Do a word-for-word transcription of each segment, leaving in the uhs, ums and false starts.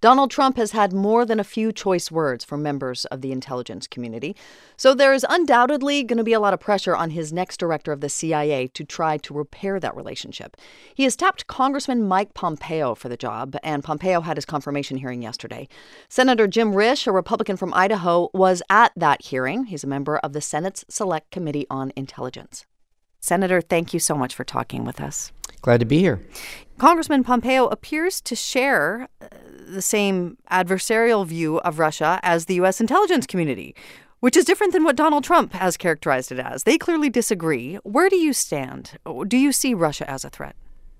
Donald Trump has had more than a few choice words from members of the intelligence community, so there is undoubtedly going to be a lot of pressure on his next director of the C I A to try to repair that relationship. He has tapped Congressman Mike Pompeo for the job, and Pompeo had his confirmation hearing yesterday. Senator Jim Risch, a Republican from Idaho, was at that hearing. He's a member of the Senate's Select Committee on Intelligence. Senator, thank you so much for talking with us. Glad to be here. Congressman Pompeo appears to share the same adversarial view of Russia as the U S intelligence community, which is different than what Donald Trump has characterized it as. They clearly disagree. Where do you stand? Do you see Russia as a threat?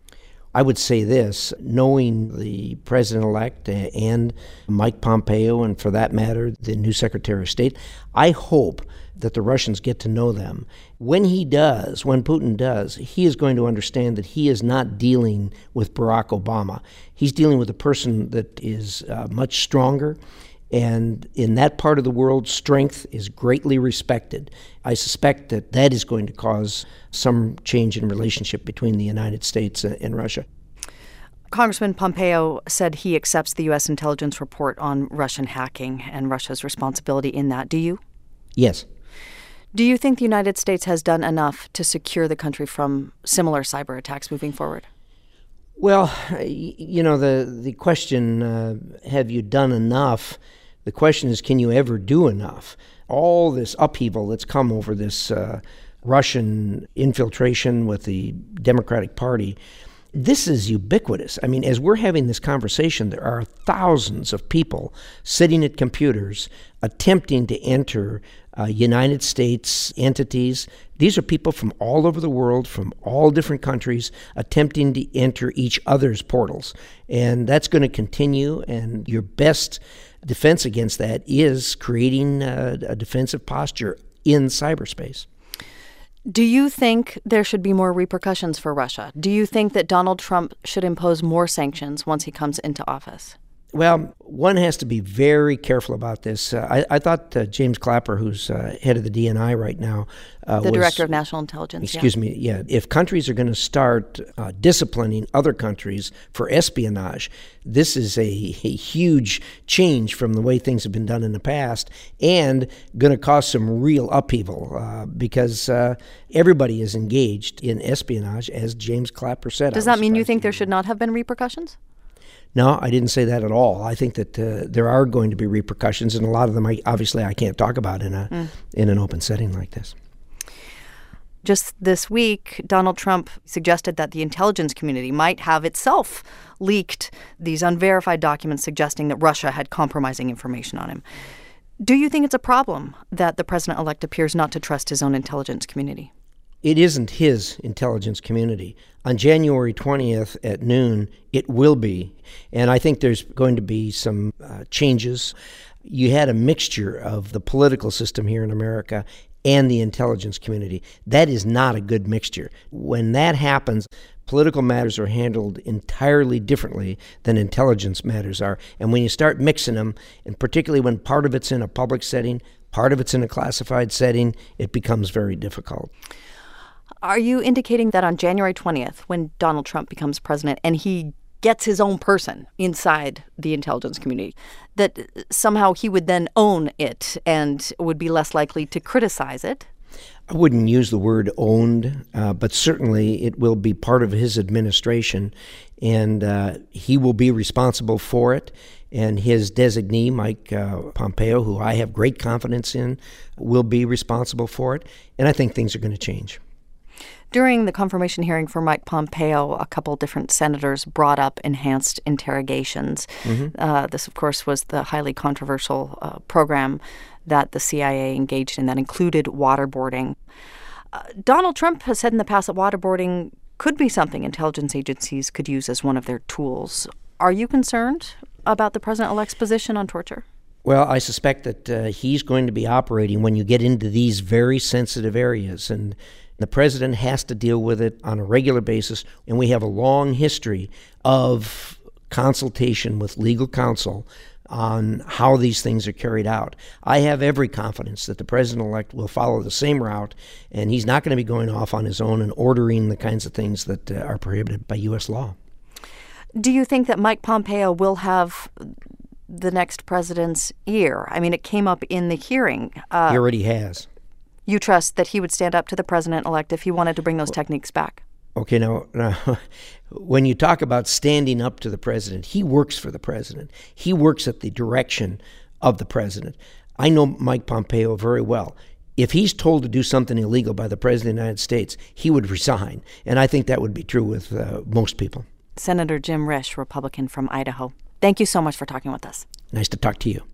I would say this, knowing the president-elect and Mike Pompeo, and for that matter, the new Secretary of State, I hope that the Russians get to know them. When he does, when Putin does, he is going to understand that he is not dealing with Barack Obama. He's dealing with a person that is uh, much stronger. And in that part of the world, strength is greatly respected. I suspect that that is going to cause some change in relationship between the United States and Russia. Congressman Pompeo said he accepts the U S intelligence report on Russian hacking and Russia's responsibility in that. Do you? Yes. Do you think the United States has done enough to secure the country from similar cyber attacks moving forward? Well, you know, the, the question, uh, have you done enough? The question is, can you ever do enough? All this upheaval that's come over this uh, Russian infiltration with the Democratic Party, this is ubiquitous. I mean, as we're having this conversation, there are thousands of people sitting at computers attempting to enter uh, United States entities. These are people from all over the world, from all different countries, attempting to enter each other's portals. And that's going to continue, and your best defense against that is creating a, a defensive posture in cyberspace. Do you think there should be more repercussions for Russia? Do you think that Donald Trump should impose more sanctions once he comes into office? Well, one has to be very careful about this. Uh, I, I thought uh, James Clapper, who's uh, head of the D N I right now, uh, the was, Director of National Intelligence. Excuse yeah. me. Yeah, if countries are going to start uh, disciplining other countries for espionage, this is a, a huge change from the way things have been done in the past, and going to cause some real upheaval uh, because uh, everybody is engaged in espionage, as James Clapper said. Does that mean you think there should not have been repercussions? No, I didn't say that at all. I think that uh, there are going to be repercussions, and a lot of them, I, obviously, I can't talk about in a mm. in an open setting like this. Just this week, Donald Trump suggested that the intelligence community might have itself leaked these unverified documents suggesting that Russia had compromising information on him. Do you think it's a problem that the president-elect appears not to trust his own intelligence community? It isn't his intelligence community. On January twentieth at noon, it will be. And I think there's going to be some uh, changes. You had a mixture of the political system here in America and the intelligence community. That is not a good mixture. When that happens, political matters are handled entirely differently than intelligence matters are. And when you start mixing them, and particularly when part of it's in a public setting, part of it's in a classified setting, it becomes very difficult. Are you indicating that on January twentieth, when Donald Trump becomes president and he gets his own person inside the intelligence community, that somehow he would then own it and would be less likely to criticize it? I wouldn't use the word owned, uh, but certainly it will be part of his administration, and uh, he will be responsible for it. And his designee, Mike uh, Pompeo, who I have great confidence in, will be responsible for it. And I think things are going to change. During the confirmation hearing for Mike Pompeo, a couple different senators brought up enhanced interrogations. Mm-hmm. Uh, this, of course, was the highly controversial uh, program that the C I A engaged in that included waterboarding. Uh, Donald Trump has said in the past that waterboarding could be something intelligence agencies could use as one of their tools. Are you concerned about the president-elect's position on torture? Well, I suspect that uh, he's going to be operating when you get into these very sensitive areas, and the president has to deal with it on a regular basis, and we have a long history of consultation with legal counsel on how these things are carried out. I have every confidence that the president-elect will follow the same route, and he's not going to be going off on his own and ordering the kinds of things that uh, are prohibited by U S law. Do you think that Mike Pompeo will have the next president's ear? I mean, it came up in the hearing. Uh, he already has. You trust that he would stand up to the president-elect if he wanted to bring those techniques back? Okay, now, now, when you talk about standing up to the president, he works for the president. He works at the direction of the president. I know Mike Pompeo very well. If he's told to do something illegal by the president of the United States, he would resign. And I think that would be true with uh, most people. Senator Jim Risch, Republican from Idaho. Thank you so much for talking with us. Nice to talk to you.